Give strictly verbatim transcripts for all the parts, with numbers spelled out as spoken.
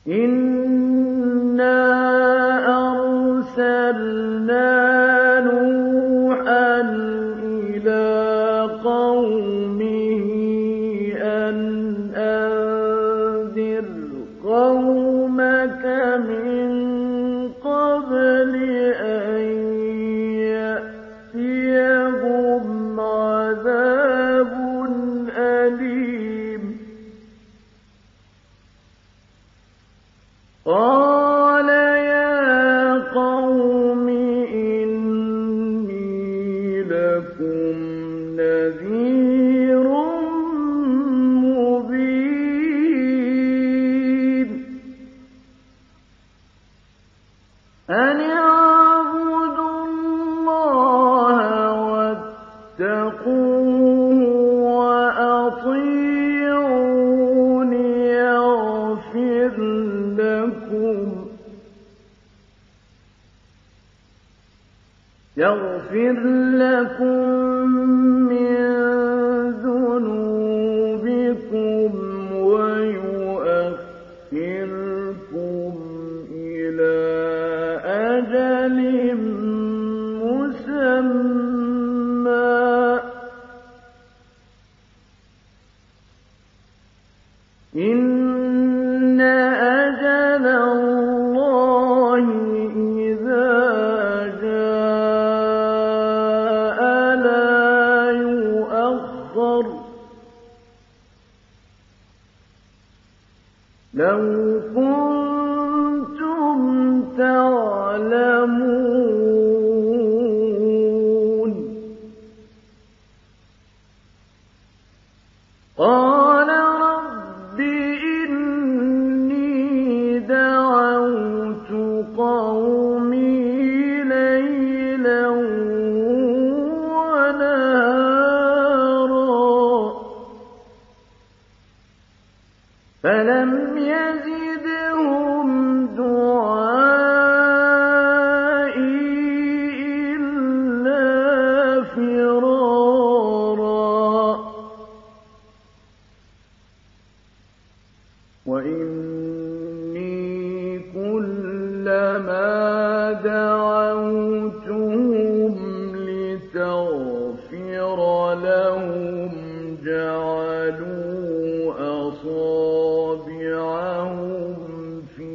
إِنَّا أَرْسَلْنَا نُوحًا إِلَىٰ قَوْمِهِ أَنْ أَنذِرْ قَوْمَكَ مِن قَبْلِ أَن يَأْتِيَهُمْ عَذَابٌ أَلِيمٌ قَالَ يَا قَوْمِ إِنِّي لَكُمْ نَذِيرٌ مُّبِينٌ أَنِ اعْبُدُوا اللَّهَ وَاتَّقُوهُ وَأَطِيعُونِ يَغْفِرْ لَكُم يَغْفِرْ لَكُم مِّن ذُنُوبِكُمْ وَيُؤَخِّرْكُمْ إِلَىٰ أَجَلٍ مُّسَمًّى ۚ إِنَّ أَجَلَ اللَّهِ إِذَا جَاءَ لَا يُؤَخَّرُ ۖ لَوْ كُنتُمْ تَعْلَمُونَ قَالَ رَبِّ إِنِّي دَعَوْتُ قَوْمِي لَيْلًا وَنَهَارًا فَلَمْ يَزِدْهُمْ دُعَائِي إِلَّا فِرَارًا وَإِنِّي كُلَّمَا دَعَوْتُهُمْ لِتَغْفِرَ لَهُمْ جَعَلُوا أَصَابِعَهُمْ فِي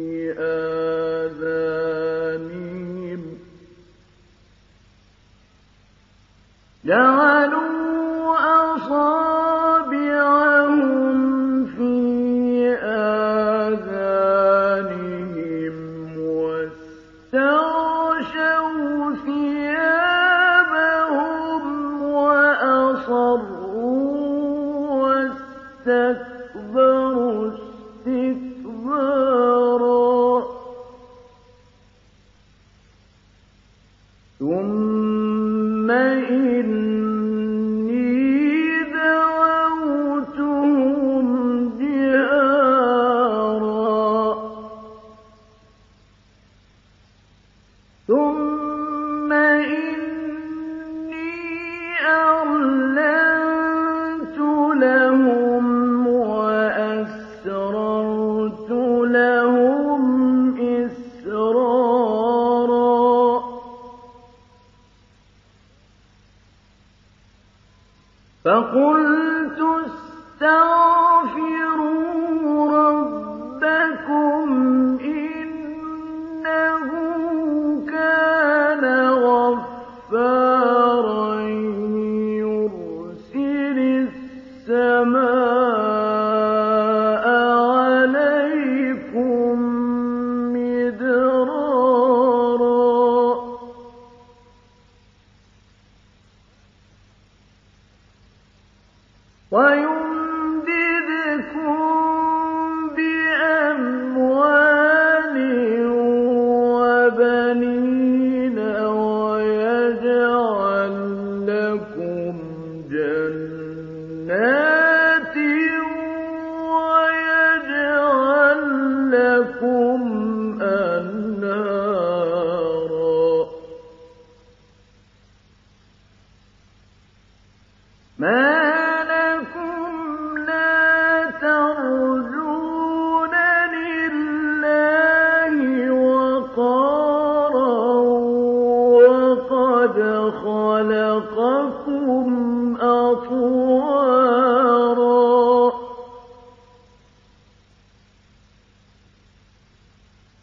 آذَانِهِمْ جعلوا أصابعهم في آذانهم واستغشوا ثيابهم وأصروا واستكبروا استكبارا ثُمَّ إِنِّي دَعَوْتُهُمْ جِهَارًا ثُمَّ إِنِّي أَعْلَنتُ لَهُمْ وَأَسْرَرْتُ لَهُمْ إِسْرَارًا فَقُلْتُ اسْتَغْفِرُوا رَبَّكُمْ إِنَّهُ كَانَ غَفَّارًا يُرْسِلِ السَّمَاءَ عَلَيْكُم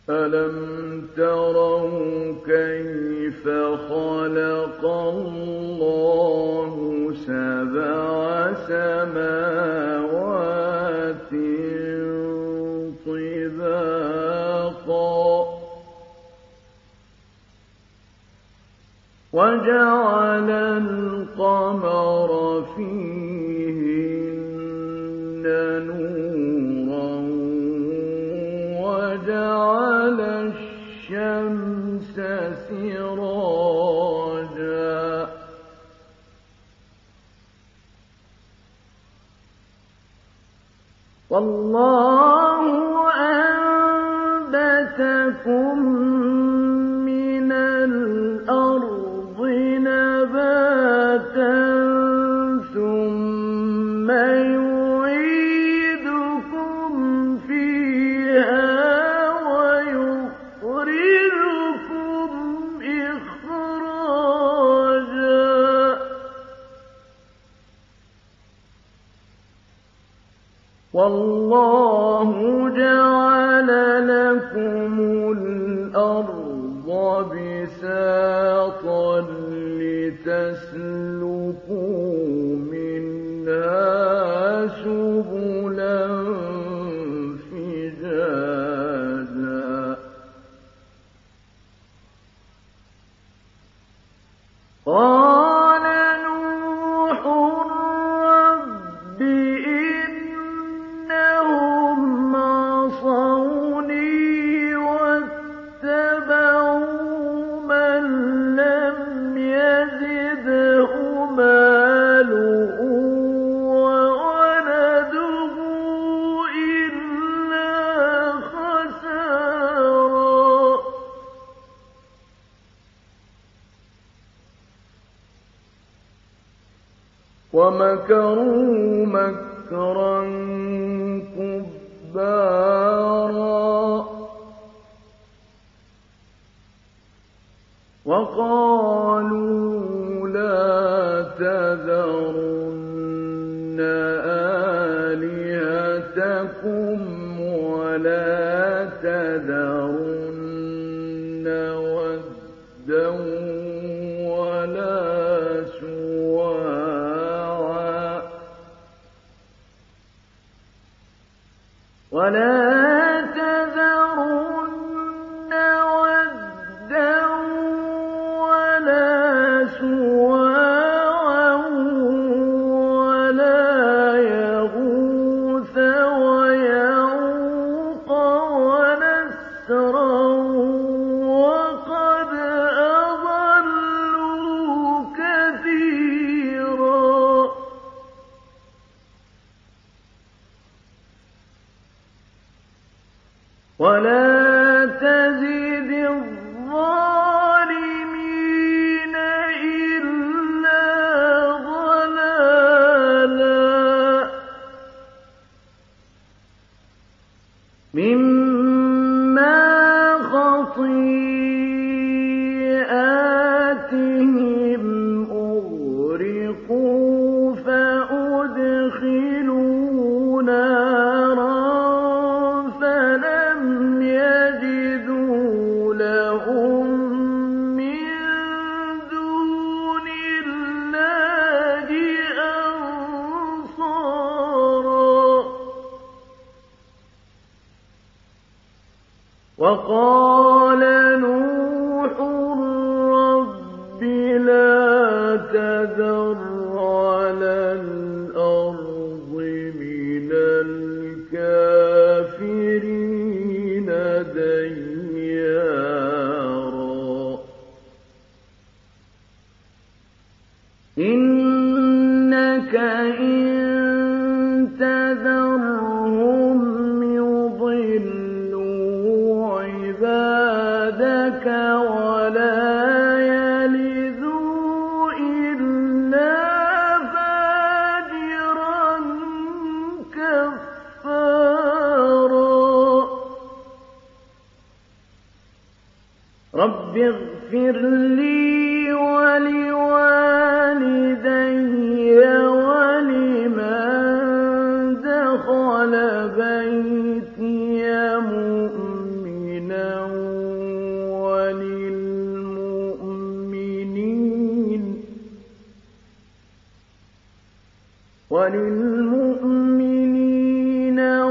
أَلَمْ تَرَوْا كَيْفَ خَلَقَ اللَّهُ سَبْعَ سَمَاوَاتٍ طِبَاقًا وَجَعَلَ الْقَمَرَ فِيهِنَّ نُورًا وَجَعَلَ الشَّمْسَ سِرَاجًا وَاللَّهُ أَنبَتَكُم مِّنَ الْأَرْضِ نَبَاتًا ثُمَّ يُعِيدُكُمْ فِيهَا وَيُخْرِجُكُمْ إِخْرَاجًا وَاللَّهُ جَعَلَ لَكُمُ الْأَرْضَ بِسَاطًا لِّتَسْلُكُوا مِنْهَا سُبُلًا فِجَاجًا قَالَ نُوحٌ رَّبِّ إِنَّهُمْ عَصَوْنِي وَاتَّبَعُوا مَن لَّمْ يَزِدْهُ مَالُهُ وَوَلَدُهُ إِلَّا خَسَارًا وَمَكَرُوا مَكْرًا كُبَّارًا وَقَالُوا لَا تَذَرُنَّ آلِهَتَكُمْ وَلَا تَذَرُنَّ وَدًّا وَلَا سُوَاعًا وَلَا تَذَرُنَّ وَدًّا وَلَا سُوَاعًا وَلَا يَغُوثَ وَيَعُوقَ وَنَسْرًا وَقَدْ أَضَلُّوا كَثِيرًا وَلَا تَزِدِ الظَّالِمِينَ إِلَّا ضَلَالًا مِّمَّا خَطِيئَاتِهِمْ أُغْرِقُوا فَأُدْخِلُوا نَارًا فَلَمْ يَجِدُوا لَهُم مِّن دُونِ اللَّهِ أَنصَارًا وَقَالَ نُوحٌ رَّبِّ لَا تَذَرْ عَلَى الْأَرْضِ مِنَ الْكَافِرِينَ دَيَّارًا إِنَّكَ إِن تَذَرْهُمْ يُضِلُّوا عِبَادَكَ وَلَا يَلِدُوا إِلَّا فَاجِرًا كَفَّارًا رَّبِّ اغْفِرْ لِي وَلِوَالِدَيَّ وَلِمَن دَخَلَ بَيْتِيَ مُؤْمِنًا وَلِلْمُؤْمِنِينَ